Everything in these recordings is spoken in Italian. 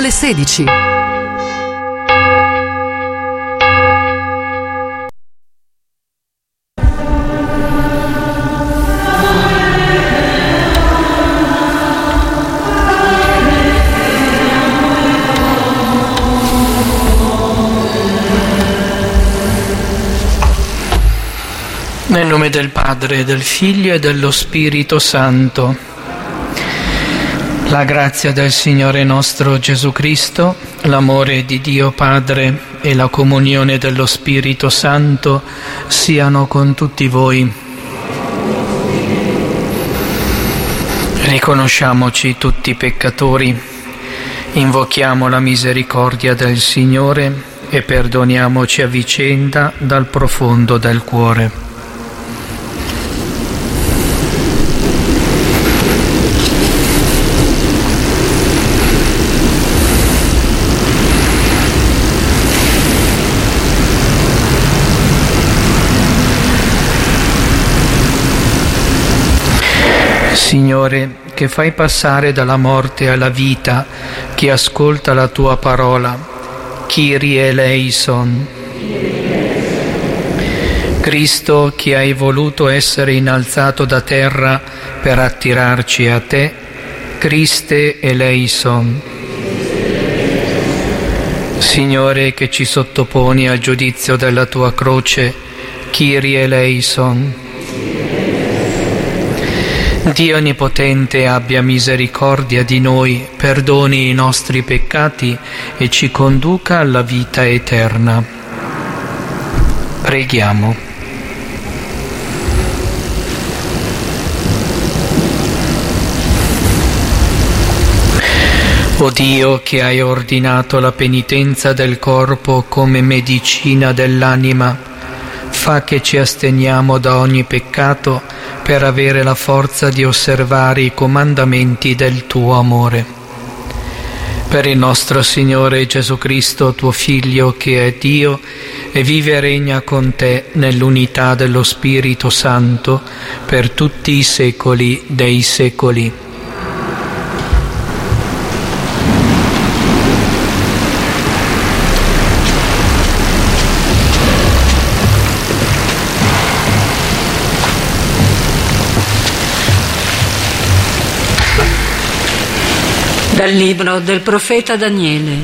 le 16. Nel nome del Padre, del Figlio e dello Spirito Santo. La grazia del Signore nostro Gesù Cristo, l'amore di Dio Padre e la comunione dello Spirito Santo siano con tutti voi. Riconosciamoci tutti peccatori, invochiamo la misericordia del Signore e perdoniamoci a vicenda dal profondo del cuore. Signore, che fai passare dalla morte alla vita chi ascolta la tua parola, Kyrie eleison. Cristo, che hai voluto essere innalzato da terra per attirarci a te, Christe eleison. Signore, che ci sottoponi al giudizio della tua croce, Kyrie eleison. Dio Onnipotente abbia misericordia di noi, perdoni i nostri peccati e ci conduca alla vita eterna. Preghiamo. O Dio, che hai ordinato la penitenza del corpo come medicina dell'anima, fa che ci asteniamo da ogni peccato per avere la forza di osservare i comandamenti del tuo amore. Per il nostro Signore Gesù Cristo, tuo Figlio, che è Dio e vive e regna con te nell'unità dello Spirito Santo per tutti i secoli dei secoli. Dal libro del profeta Daniele.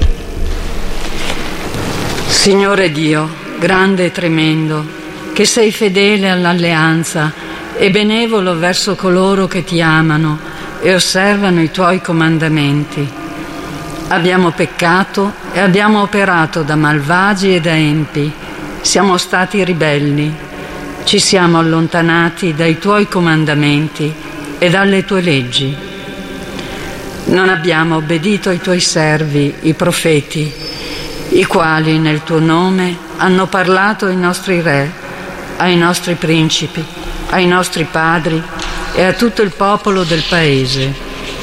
Signore Dio, grande e tremendo, che sei fedele all'alleanza e benevolo verso coloro che ti amano e osservano i tuoi comandamenti. Abbiamo peccato e abbiamo operato da malvagi e da empi, siamo stati ribelli, ci siamo allontanati dai tuoi comandamenti e dalle tue leggi. Non abbiamo obbedito ai tuoi servi, i profeti, i quali nel tuo nome hanno parlato ai nostri re, ai nostri principi, ai nostri padri e a tutto il popolo del paese.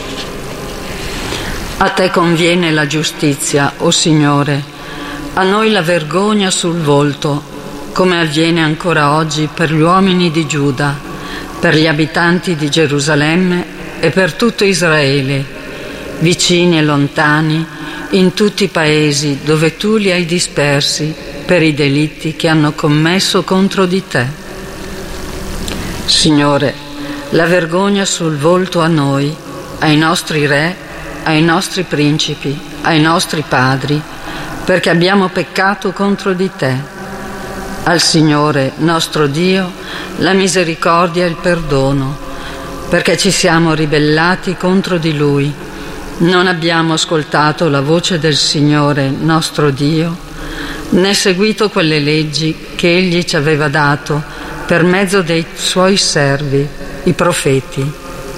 A te conviene la giustizia, o Signore, a noi la vergogna sul volto, come avviene ancora oggi per gli uomini di Giuda, per gli abitanti di Gerusalemme e per tutto Israele, vicini e lontani, in tutti i paesi dove tu li hai dispersi per i delitti che hanno commesso contro di te. Signore, la vergogna sul volto a noi, ai nostri re, ai nostri principi, ai nostri padri, perché abbiamo peccato contro di te. Al Signore, nostro Dio, la misericordia e il perdono, perché ci siamo ribellati contro di Lui. Non abbiamo ascoltato la voce del Signore, nostro Dio, né seguito quelle leggi che Egli ci aveva dato per mezzo dei Suoi servi, i profeti.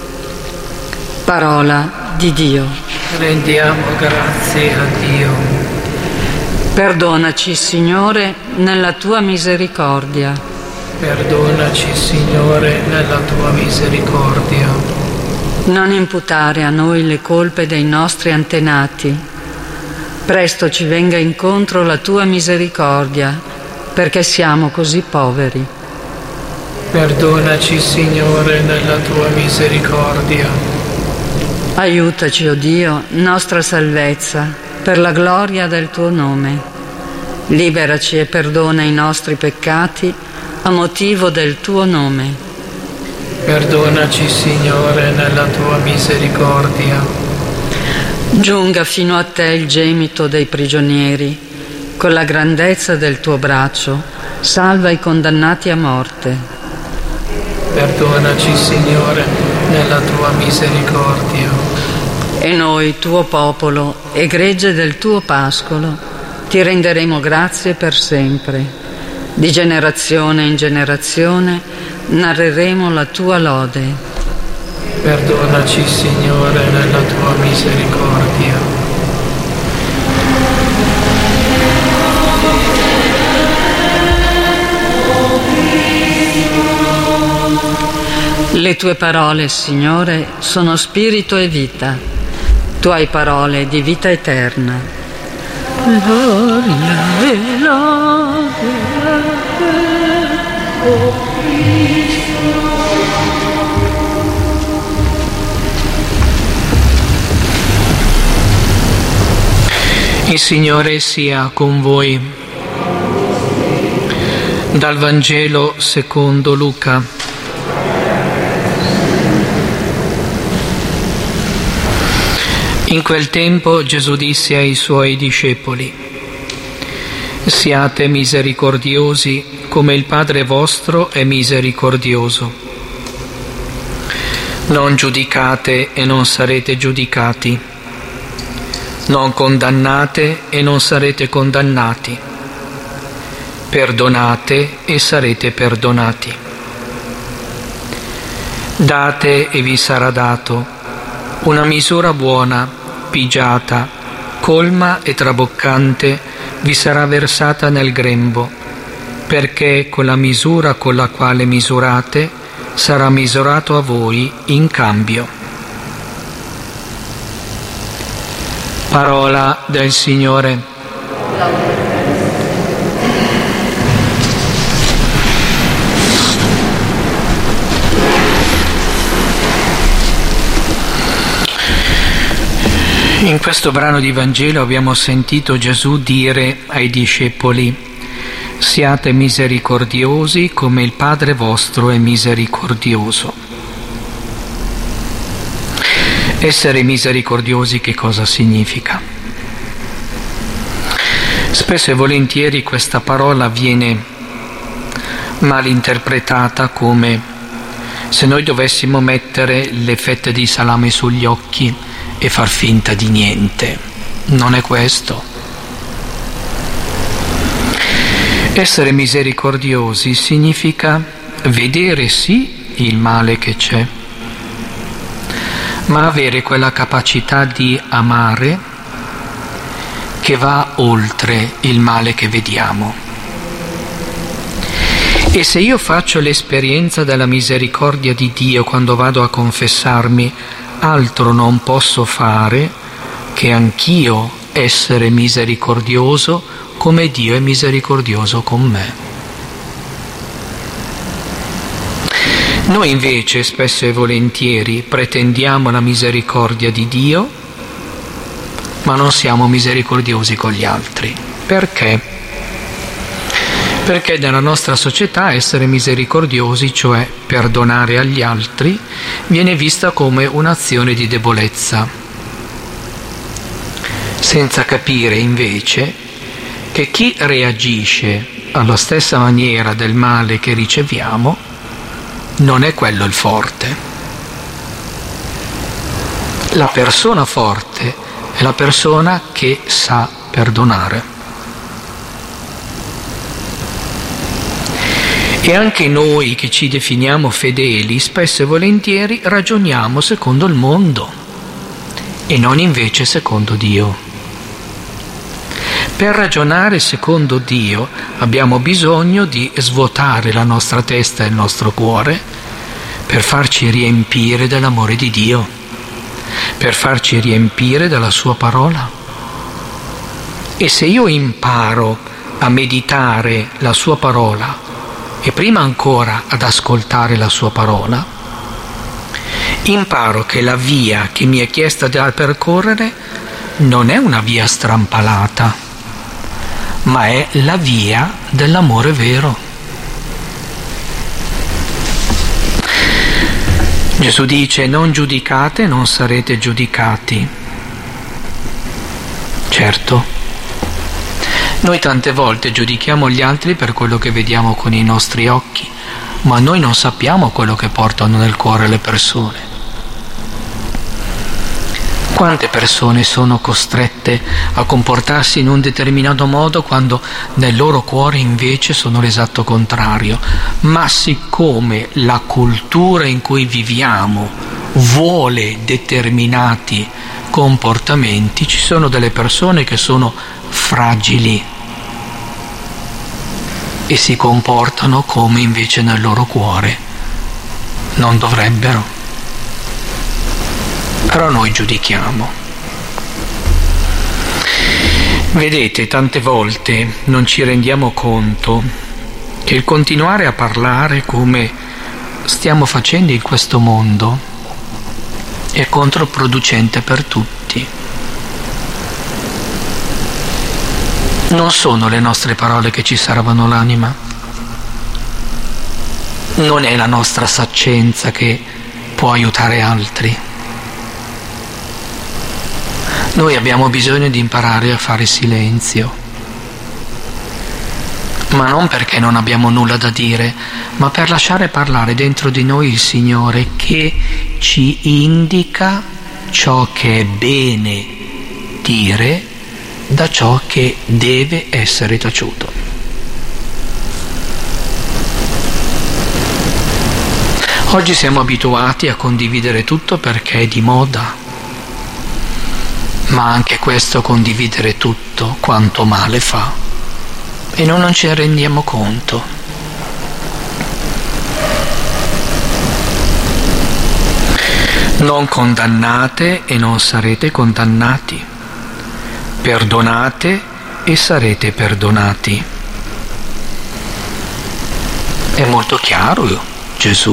Parola di Dio. Rendiamo grazie a Dio. Perdonaci, Signore, nella Tua misericordia. Perdonaci, Signore, nella Tua misericordia. Non imputare a noi le colpe dei nostri antenati. Presto ci venga incontro la tua misericordia, perché siamo così poveri. Perdonaci, Signore, nella tua misericordia. Aiutaci, o Dio, nostra salvezza, per la gloria del tuo nome. Liberaci e perdona i nostri peccati a motivo del tuo nome. Perdonaci, Signore, nella tua misericordia. Giunga fino a te il gemito dei prigionieri. Con la grandezza del tuo braccio, salva i condannati a morte. Perdonaci, Signore, nella tua misericordia. E noi, tuo popolo e gregge del tuo pascolo, ti renderemo grazie per sempre. Di generazione in generazione narreremo la tua lode. Perdonaci, Signore, nella tua misericordia. Le tue parole, Signore, sono spirito e vita. Tu hai parole di vita eterna. Gloria e lode a te, o Cristo. Il Signore sia con voi. Dal Vangelo secondo Luca. In quel tempo Gesù disse ai suoi discepoli: siate misericordiosi come il Padre vostro è misericordioso. Non giudicate e non sarete giudicati. Non condannate e non sarete condannati. Perdonate e sarete perdonati. Date e vi sarà dato, una misura buona, pigiata, colma e traboccante vi sarà versata nel grembo, perché con la misura con la quale misurate sarà misurato a voi in cambio. Parola del Signore. In questo brano di Vangelo abbiamo sentito Gesù dire ai discepoli: siate misericordiosi come il Padre vostro è misericordioso. Essere misericordiosi che cosa significa? Spesso e volentieri questa parola viene mal interpretata come se noi dovessimo mettere le fette di salame sugli occhi e far finta di niente. Non è questo. Essere misericordiosi significa vedere sì il male che c'è, ma avere quella capacità di amare che va oltre il male che vediamo. E se io faccio l'esperienza della misericordia di Dio quando vado a confessarmi, altro non posso fare che anch'io essere misericordioso come Dio è misericordioso con me. Noi invece spesso e volentieri pretendiamo la misericordia di Dio, ma non siamo misericordiosi con gli altri. Perché? Perché nella nostra società essere misericordiosi, cioè perdonare agli altri, viene vista come un'azione di debolezza, senza capire invece che chi reagisce alla stessa maniera del male che riceviamo non è quello il forte. La persona forte è la persona che sa perdonare. E anche noi che ci definiamo fedeli spesso e volentieri ragioniamo secondo il mondo e non invece secondo Dio. Per ragionare secondo Dio abbiamo bisogno di svuotare la nostra testa e il nostro cuore per farci riempire dell'amore di Dio, per farci riempire della sua parola. E se io imparo a meditare la sua parola e prima ancora ad ascoltare la sua parola, imparo che la via che mi è chiesta da percorrere non è una via strampalata, ma è la via dell'amore vero. Gesù dice: non giudicate, non sarete giudicati. Certo, noi tante volte giudichiamo gli altri per quello che vediamo con i nostri occhi, ma noi non sappiamo quello che portano nel cuore le persone. Quante persone sono costrette a comportarsi in un determinato modo quando nel loro cuore invece sono l'esatto contrario? Ma siccome la cultura in cui viviamo vuole determinati comportamenti, ci sono delle persone che sono fragili e si comportano come invece nel loro cuore non dovrebbero. Però noi giudichiamo. Vedete, tante volte non ci rendiamo conto che il continuare a parlare come stiamo facendo in questo mondo è controproducente per tutti. Non sono le nostre parole che ci salvano l'anima, non è la nostra saccenza che può aiutare altri. Noi abbiamo bisogno di imparare a fare silenzio, ma non perché non abbiamo nulla da dire, ma per lasciare parlare dentro di noi il Signore, che ci indica ciò che è bene dire da ciò che deve essere taciuto. Oggi siamo abituati a condividere tutto perché è di moda, ma anche questo condividere tutto quanto male fa e noi non ci rendiamo conto. Non condannate e non sarete condannati, perdonate e sarete perdonati. È molto chiaro Gesù.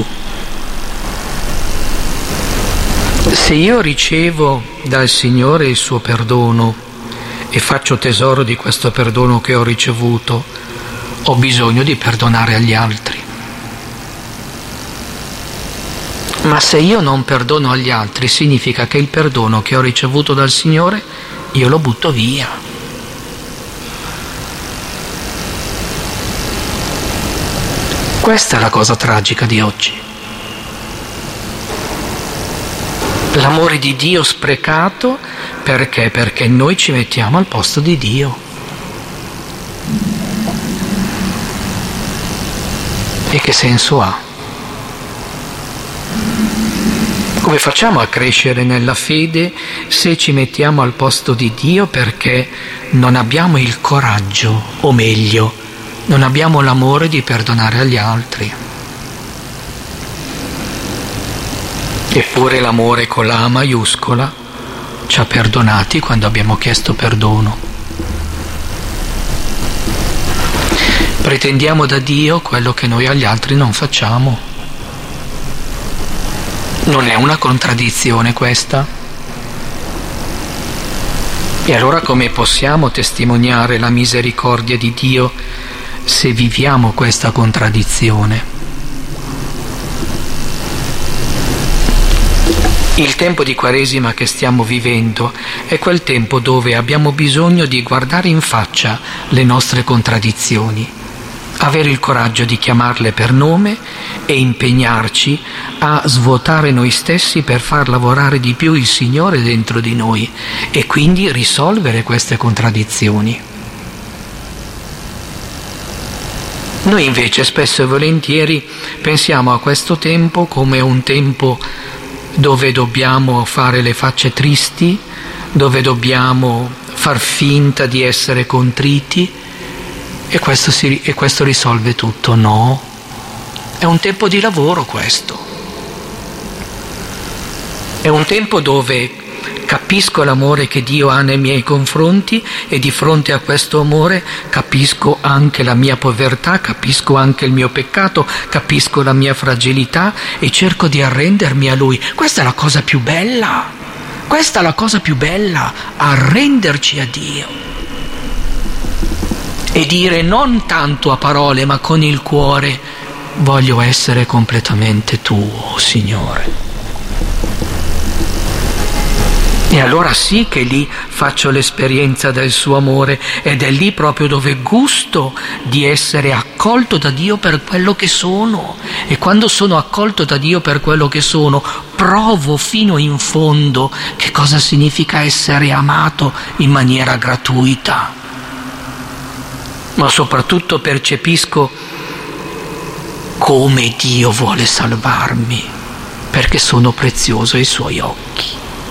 Se io ricevo dal Signore il suo perdono e faccio tesoro di questo perdono che ho ricevuto, ho bisogno di perdonare agli altri. Ma se io non perdono agli altri, significa che il perdono che ho ricevuto dal Signore io lo butto via. Questa è la cosa tragica di oggi. L'amore di Dio sprecato perché? Perché noi ci mettiamo al posto di Dio. E che senso ha? Come facciamo a crescere nella fede se ci mettiamo al posto di Dio perché non abbiamo il coraggio, o meglio, non abbiamo l'amore di perdonare agli altri? Eppure l'amore con la A maiuscola ci ha perdonati quando abbiamo chiesto perdono. Pretendiamo da Dio quello che noi agli altri non facciamo. Non è una contraddizione questa? E allora come possiamo testimoniare la misericordia di Dio se viviamo questa contraddizione? Il tempo di Quaresima che stiamo vivendo è quel tempo dove abbiamo bisogno di guardare in faccia le nostre contraddizioni, avere il coraggio di chiamarle per nome e impegnarci a svuotare noi stessi per far lavorare di più il Signore dentro di noi e quindi risolvere queste contraddizioni. Noi invece spesso e volentieri pensiamo a questo tempo come un tempo dove dobbiamo fare le facce tristi, dove dobbiamo far finta di essere contriti e questo risolve tutto. No, è un tempo di lavoro questo. È un tempo dove capisco l'amore che Dio ha nei miei confronti e di fronte a questo amore capisco anche la mia povertà, capisco anche il mio peccato, capisco la mia fragilità e cerco di arrendermi a Lui. Questa è la cosa più bella, questa è la cosa più bella, arrenderci a Dio e dire non tanto a parole ma con il cuore: voglio essere completamente tuo, Signore. E allora sì che lì faccio l'esperienza del suo amore, ed è lì proprio dove gusto di essere accolto da Dio per quello che sono. E quando sono accolto da Dio per quello che sono, provo fino in fondo che cosa significa essere amato in maniera gratuita. Ma soprattutto percepisco come Dio vuole salvarmi, perché sono prezioso ai Suoi occhi.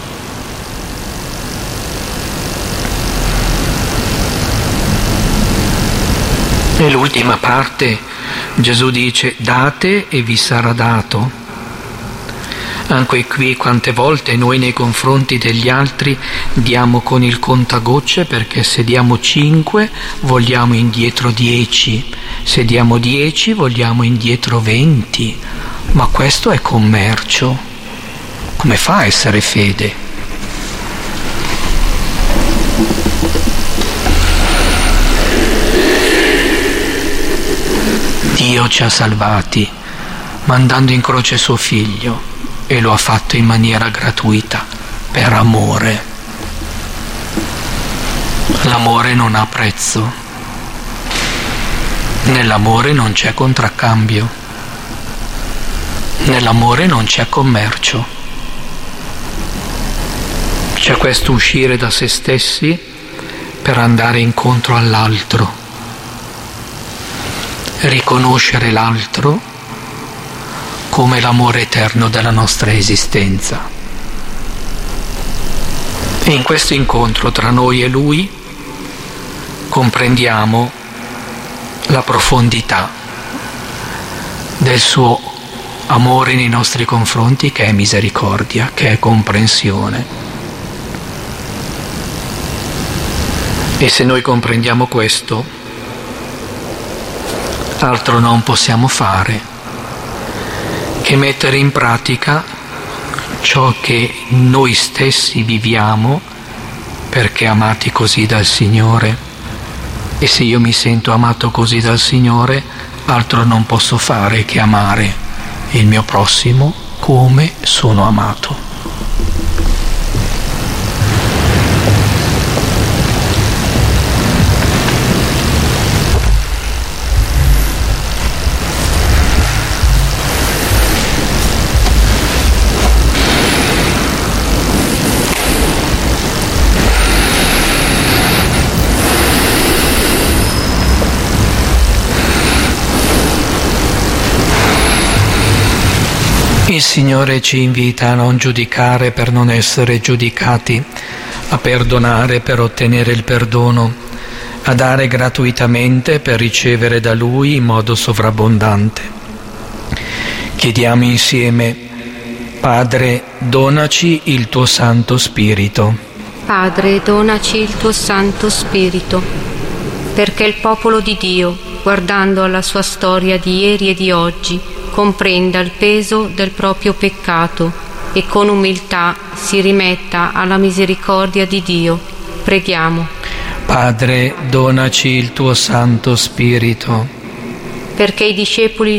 Nell'ultima parte Gesù dice: date e vi sarà dato. Anche qui quante volte noi nei confronti degli altri diamo con il contagocce, perché se diamo 5 vogliamo indietro 10, se diamo 10 vogliamo indietro 20, ma questo è commercio. Come fa a essere fede? Dio ci ha salvati mandando in croce suo figlio e lo ha fatto in maniera gratuita, per amore. L'amore non ha prezzo, nell'amore non c'è contraccambio, nell'amore non c'è commercio. C'è questo uscire da se stessi per andare incontro all'altro, riconoscere l'altro come l'amore eterno della nostra esistenza. E in questo incontro tra noi e Lui comprendiamo la profondità del suo amore nei nostri confronti, che è misericordia, che è comprensione. E se noi comprendiamo questo, altro non possiamo fare che mettere in pratica ciò che noi stessi viviamo, perché amati così dal Signore. E se io mi sento amato così dal Signore, altro non posso fare che amare il mio prossimo come sono amato. Il Signore ci invita a non giudicare per non essere giudicati, a perdonare per ottenere il perdono, a dare gratuitamente per ricevere da Lui in modo sovrabbondante. Chiediamo insieme: Padre, donaci il tuo Santo Spirito. Padre, donaci il tuo Santo Spirito, perché il popolo di Dio, guardando alla sua storia di ieri e di oggi, comprenda il peso del proprio peccato e con umiltà si rimetta alla misericordia di Dio. Preghiamo. Padre, donaci il tuo Santo Spirito, perché i discepoli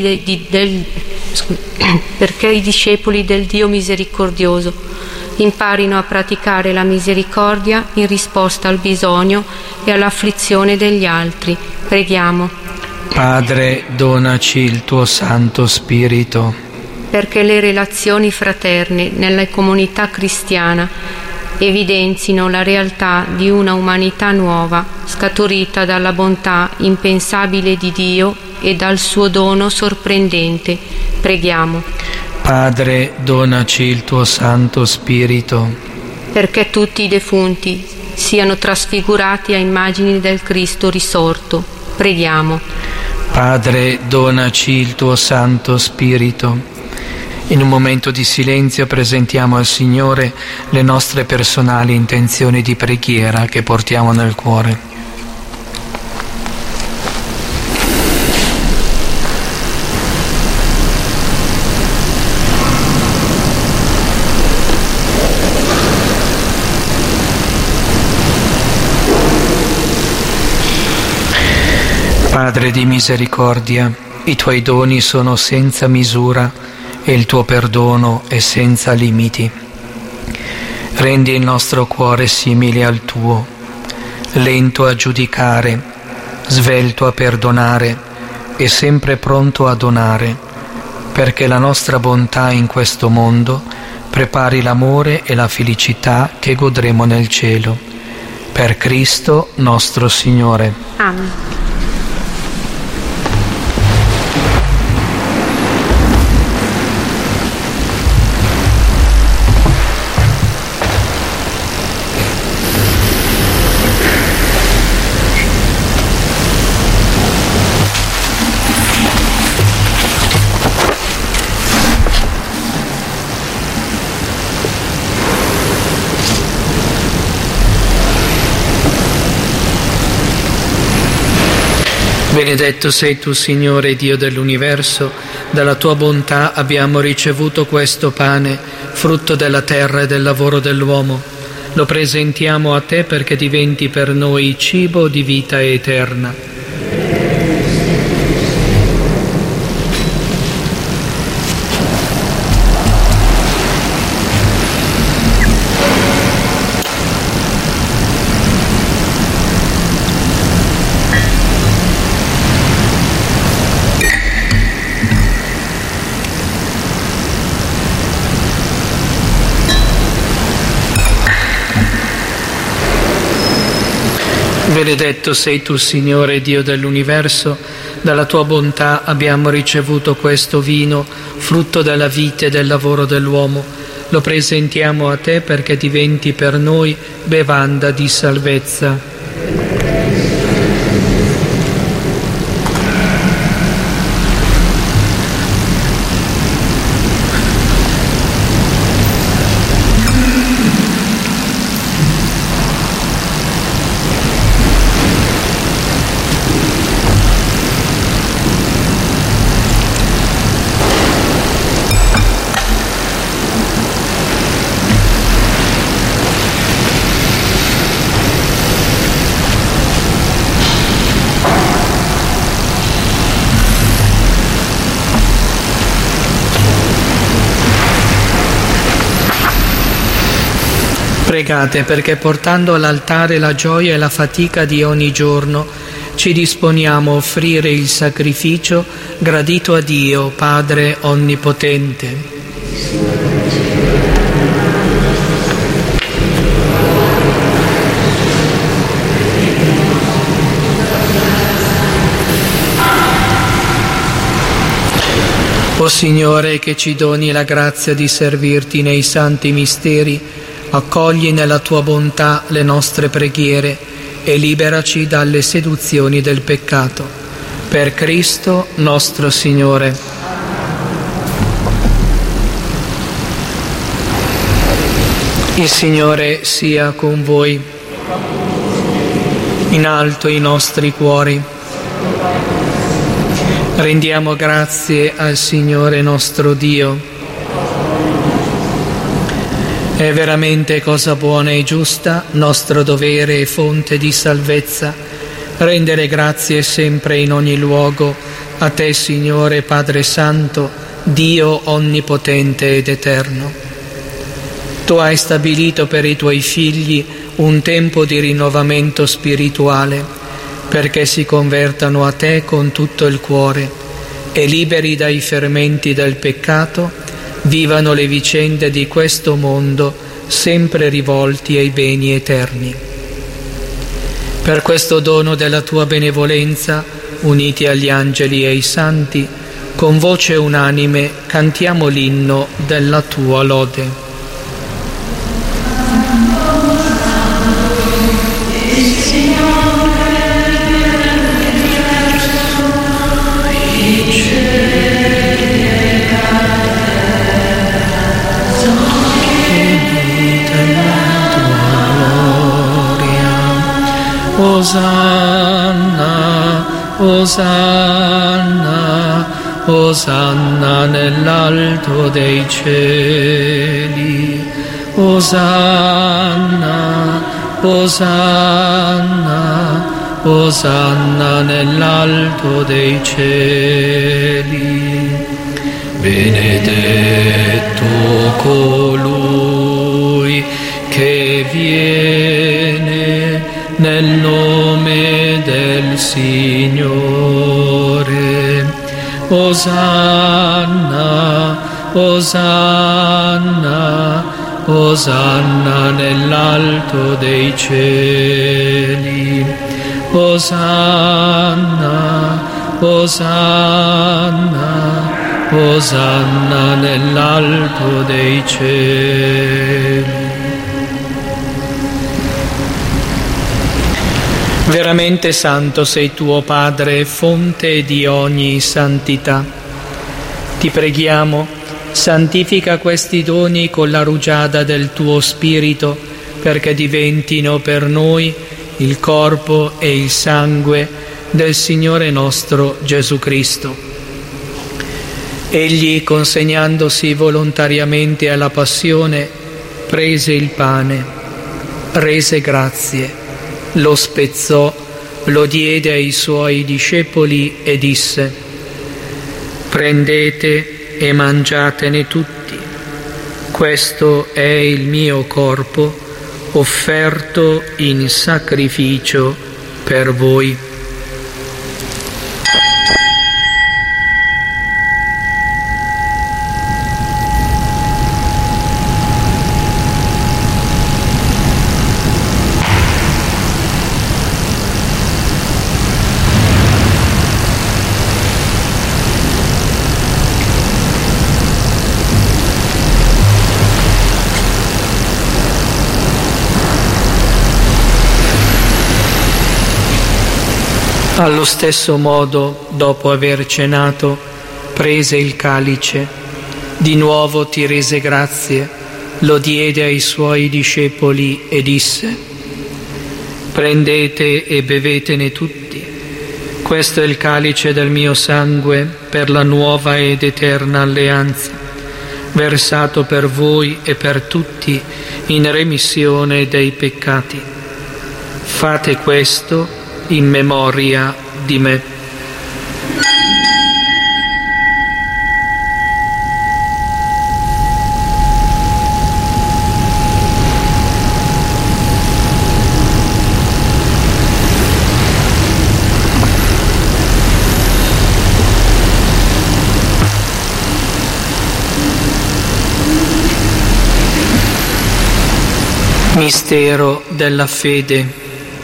del Dio misericordioso imparino a praticare la misericordia in risposta al bisogno e all'afflizione degli altri. Preghiamo. Padre, donaci il tuo Santo Spirito, perché le relazioni fraterne nella comunità cristiana evidenzino la realtà di una umanità nuova, scaturita dalla bontà impensabile di Dio e dal suo dono sorprendente. Preghiamo. Padre, donaci il tuo Santo Spirito, perché tutti i defunti siano trasfigurati a immagini del Cristo risorto. Preghiamo. Padre, donaci il tuo Santo Spirito, In un momento di silenzio presentiamo al Signore le nostre personali intenzioni di preghiera che portiamo nel cuore. Padre di misericordia, i Tuoi doni sono senza misura e il Tuo perdono è senza limiti. Rendi il nostro cuore simile al Tuo, lento a giudicare, svelto a perdonare e sempre pronto a donare, perché la nostra bontà in questo mondo prepari l'amore e la felicità che godremo nel cielo. Per Cristo nostro Signore. Amen. Benedetto sei tu, Signore, Dio dell'universo, dalla tua bontà abbiamo ricevuto questo pane, frutto della terra e del lavoro dell'uomo. Lo presentiamo a te perché diventi per noi cibo di vita eterna. Benedetto sei tu, Signore, Dio dell'universo, dalla tua bontà abbiamo ricevuto questo vino, frutto della vita e del lavoro dell'uomo. Lo presentiamo a te perché diventi per noi bevanda di salvezza. Pregate perché portando all'altare la gioia e la fatica di ogni giorno ci disponiamo a offrire il sacrificio gradito a Dio, Padre Onnipotente. O Signore, che ci doni la grazia di servirti nei santi misteri, accogli nella tua bontà le nostre preghiere e liberaci dalle seduzioni del peccato. Per Cristo nostro Signore. Il Signore sia con voi. In alto i nostri cuori. Rendiamo grazie al Signore nostro Dio. È veramente cosa buona e giusta, nostro dovere e fonte di salvezza, rendere grazie sempre in ogni luogo a te, Signore Padre Santo, Dio onnipotente ed eterno. Tu hai stabilito per i tuoi figli un tempo di rinnovamento spirituale, perché si convertano a te con tutto il cuore e liberi dai fermenti del peccato, vivano le vicende di questo mondo sempre rivolti ai beni eterni. Per questo dono della tua benevolenza, uniti agli angeli e ai santi, con voce unanime cantiamo l'inno della tua lode. Osanna, Osanna, Osanna nell'alto dei cieli. Osanna, Osanna, Osanna nell'alto dei cieli. Benedetto colui che viene nel nome del Signore. Osanna, Osanna, Osanna nell'alto dei cieli. Osanna, Osanna, Osanna nell'alto dei cieli. Veramente santo sei tuo Padre, fonte di ogni santità. Ti preghiamo, santifica questi doni con la rugiada del tuo Spirito, perché diventino per noi il corpo e il sangue del Signore nostro Gesù Cristo. Egli, consegnandosi volontariamente alla passione, prese il pane, rese grazie, lo spezzò, lo diede ai suoi discepoli e disse: prendete e mangiatene tutti, questo è il mio corpo offerto in sacrificio per voi. Allo stesso modo, dopo aver cenato, prese il calice, di nuovo ti rese grazie, lo diede ai suoi discepoli e disse: prendete e bevetene tutti, questo è il calice del mio sangue per la nuova ed eterna alleanza, versato per voi e per tutti in remissione dei peccati. Fate questo in memoria di me. Mistero della fede.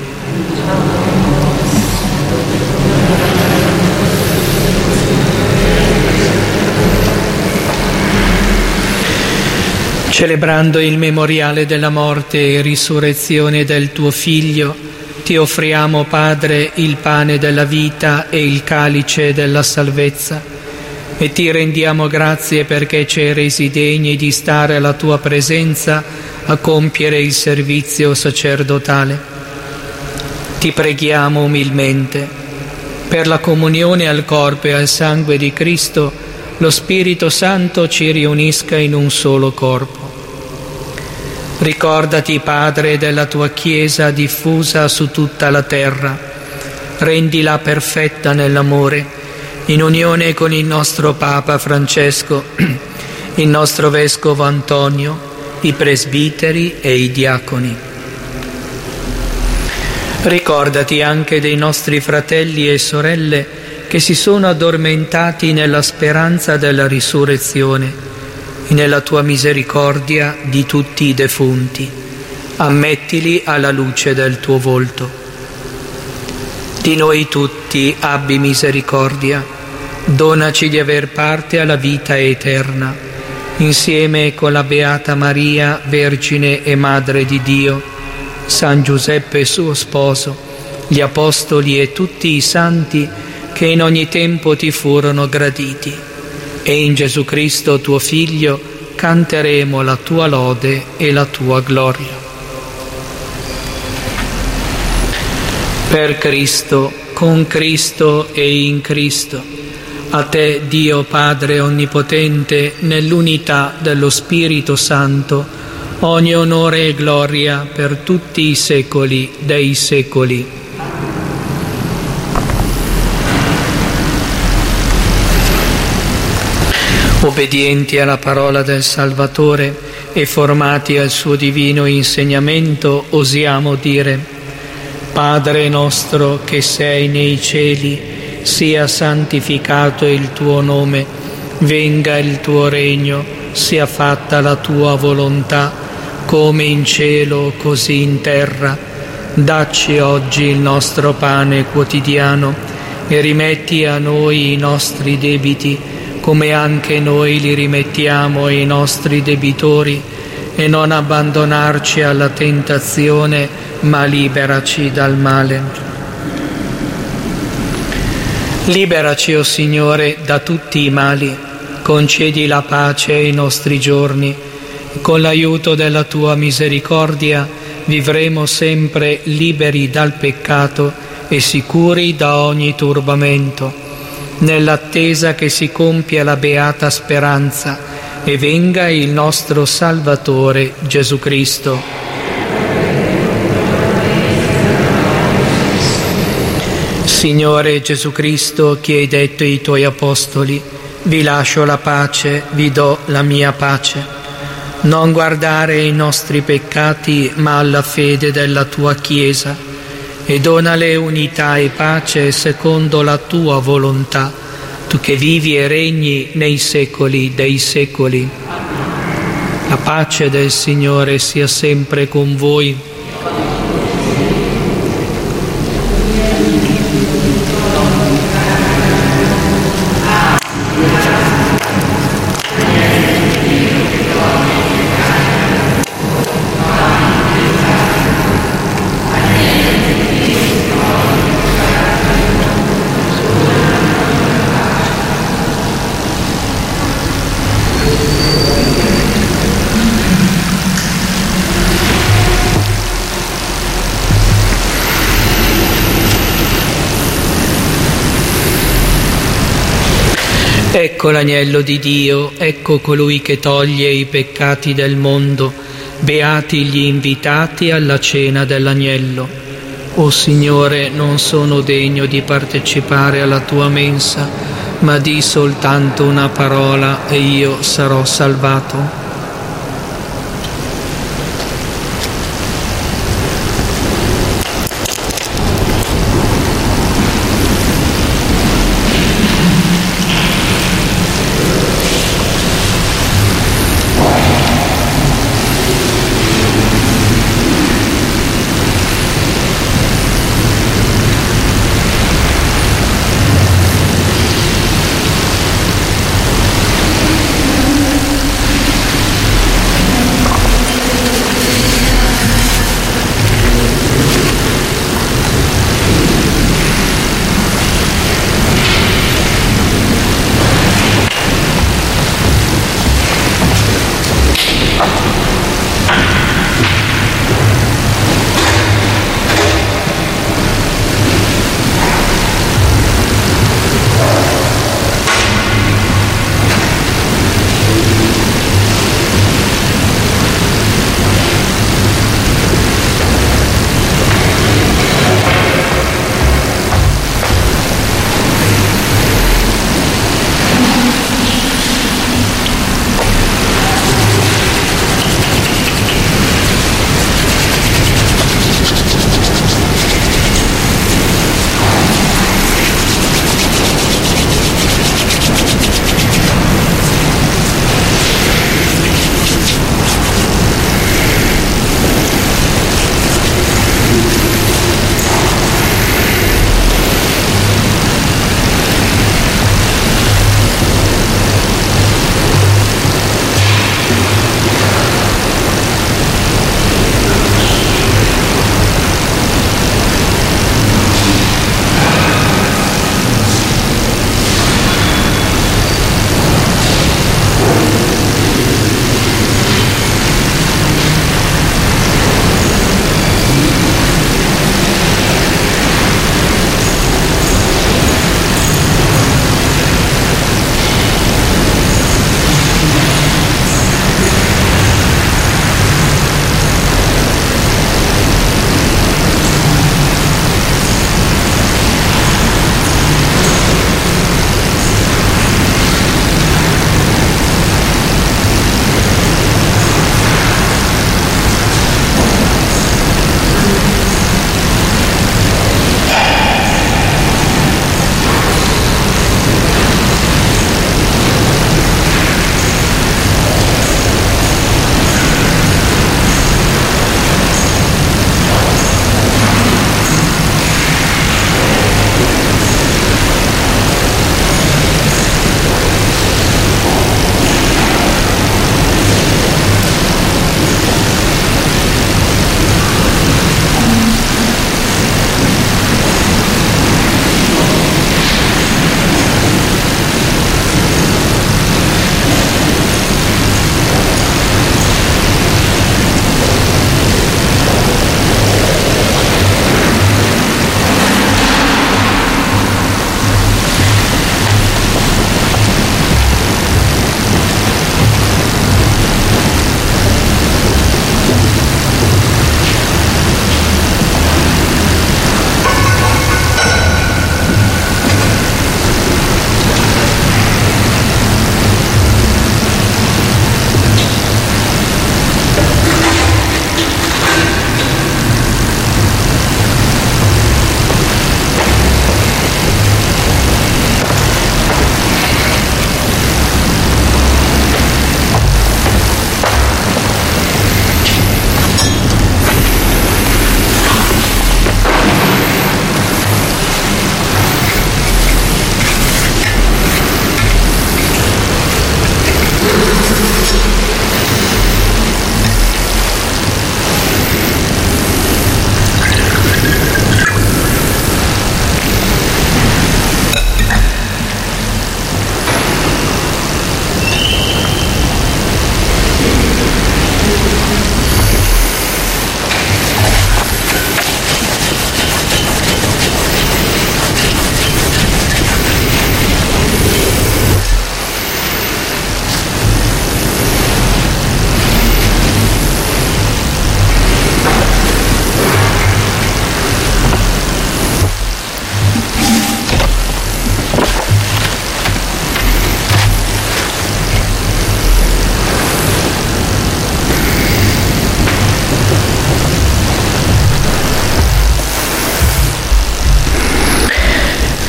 Celebrando il memoriale della morte e risurrezione del tuo Figlio, ti offriamo, Padre, il pane della vita e il calice della salvezza, e ti rendiamo grazie perché ci hai resi degni di stare alla tua presenza a compiere il servizio sacerdotale. Ti preghiamo umilmente, per la comunione al corpo e al sangue di Cristo, lo Spirito Santo ci riunisca in un solo corpo. Ricordati, Padre, della tua Chiesa diffusa su tutta la terra. Rendila perfetta nell'amore, in unione con il nostro Papa Francesco, il nostro Vescovo Antonio, i presbiteri e i diaconi. Ricordati anche dei nostri fratelli e sorelle che si sono addormentati nella speranza della risurrezione, e nella tua misericordia di tutti i defunti. Ammettili alla luce del tuo volto. Di noi tutti abbi misericordia, donaci di aver parte alla vita eterna, insieme con la Beata Maria, Vergine e Madre di Dio, San Giuseppe suo sposo, gli Apostoli e tutti i santi che in ogni tempo ti furono graditi. E in Gesù Cristo tuo Figlio canteremo la tua lode e la tua gloria. Per Cristo, con Cristo e in Cristo, a te Dio Padre Onnipotente, nell'unità dello Spirito Santo, ogni onore e gloria per tutti i secoli dei secoli. Obbedienti alla parola del Salvatore e formati al suo divino insegnamento, osiamo dire: Padre nostro che sei nei cieli, sia santificato il tuo nome, venga il tuo regno, sia fatta la tua volontà, come in cielo così in terra. Dacci oggi il nostro pane quotidiano e rimetti a noi i nostri debiti, come anche noi li rimettiamo ai nostri debitori, e non abbandonarci alla tentazione, ma liberaci dal male. Liberaci, o Signore, da tutti i mali, concedi la pace ai nostri giorni. Con l'aiuto della tua misericordia vivremo sempre liberi dal peccato e sicuri da ogni turbamento, nell'attesa che si compia la beata speranza e venga il nostro Salvatore Gesù Cristo. Signore Gesù Cristo, che hai detto ai tuoi apostoli: vi lascio la pace, vi do la mia pace. Non guardare ai nostri peccati, ma alla fede della tua Chiesa, e donale unità e pace secondo la tua volontà, tu che vivi e regni nei secoli dei secoli. La pace del Signore sia sempre con voi. Ecco l'agnello di Dio, ecco colui che toglie i peccati del mondo. Beati gli invitati alla cena dell'agnello. O Signore, non sono degno di partecipare alla tua mensa, ma di soltanto una parola e io sarò salvato.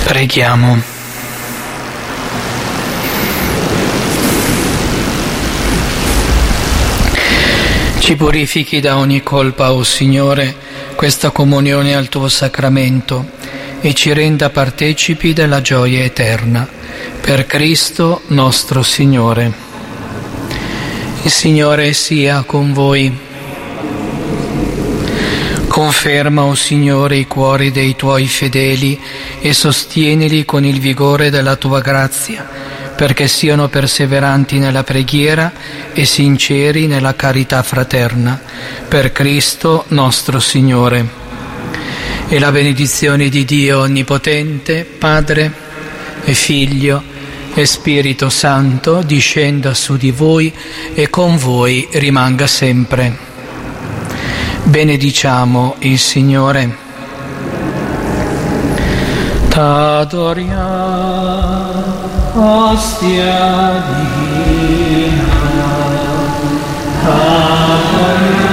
Preghiamo. Ci purifichi da ogni colpa, o Signore, questa comunione al tuo sacramento e ci renda partecipi della gioia eterna. Per Cristo nostro Signore. Il Signore sia con voi. Conferma, o Signore, i cuori dei tuoi fedeli e sostienili con il vigore della tua grazia, perché siano perseveranti nella preghiera e sinceri nella carità fraterna. Per Cristo nostro Signore. E la benedizione di Dio Onnipotente, Padre e Figlio e Spirito Santo, discenda su di voi e con voi rimanga sempre. Benediciamo il Signore. T'adoriamo, ostia divina, t'adoriamo.